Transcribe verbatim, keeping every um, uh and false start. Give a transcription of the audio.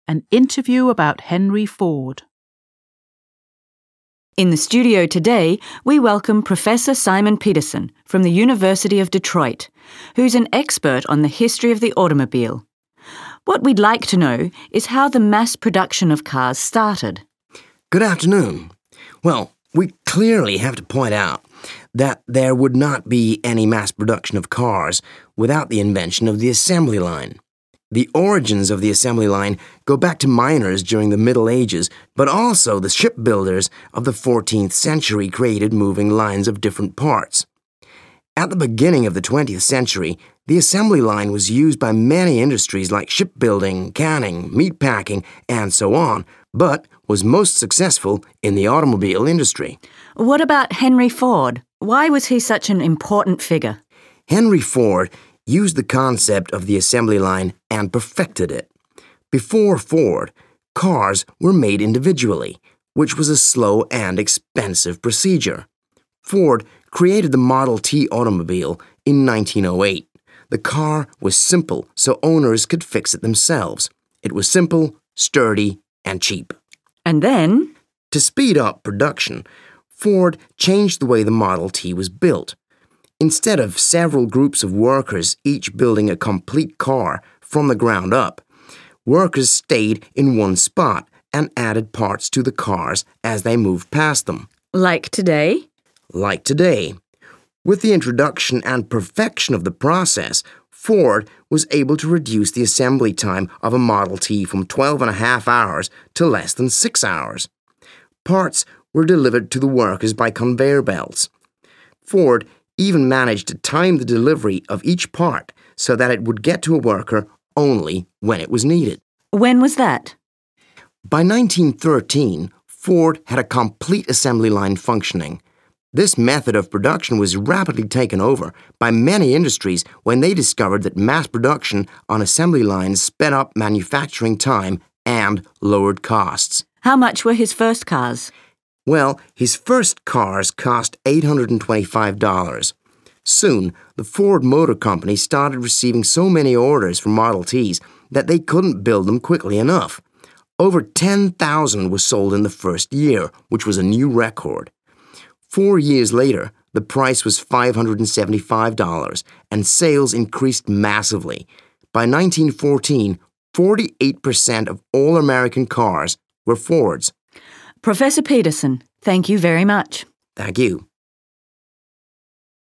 an interview about Henry Ford. In the studio today, we welcome Professor Simon Peterson from the University of Detroit, who's an expert on the history of the automobile. What we'd like to know is how the mass production of cars started. Good afternoon. Well, we clearly have to point out that there would not be any mass production of cars without the invention of the assembly line. The origins of the assembly line go back to miners during the Middle Ages, but also the shipbuilders of the fourteenth century created moving lines of different parts. At the beginning of the twentieth century, the assembly line was used by many industries like shipbuilding, canning, meatpacking, and so on, but was most successful in the automobile industry. What about Henry Ford? Why was he such an important figure? Henry Ford used the concept of the assembly line and perfected it. Before Ford, cars were made individually, which was a slow and expensive procedure. Ford created the Model T automobile in nineteen oh eight. The car was simple, so owners could fix it themselves. It was simple, sturdy, and cheap. And then? To speed up production, Ford changed the way the Model T was built. Instead of several groups of workers each building a complete car from the ground up, workers stayed in one spot and added parts to the cars as they moved past them. Like today? Like today. With the introduction and perfection of the process, Ford was able to reduce the assembly time of a Model T from twelve and a half hours to less than six hours. Parts were delivered to the workers by conveyor belts. Ford even managed to time the delivery of each part so that it would get to a worker only when it was needed. When was that? By nineteen thirteen, Ford had a complete assembly line functioning. This method of production was rapidly taken over by many industries when they discovered that mass production on assembly lines sped up manufacturing time and lowered costs. How much were his first cars? Well, his first cars cost eight hundred twenty-five dollars. Soon, the Ford Motor Company started receiving so many orders for Model Ts that they couldn't build them quickly enough. Over ten thousand were sold in the first year, which was a new record. Four years later, the price was five hundred seventy-five dollars, and sales increased massively. By nineteen fourteen, forty-eight percent of all American cars were Fords. Professor Peterson, thank you very much. Thank you.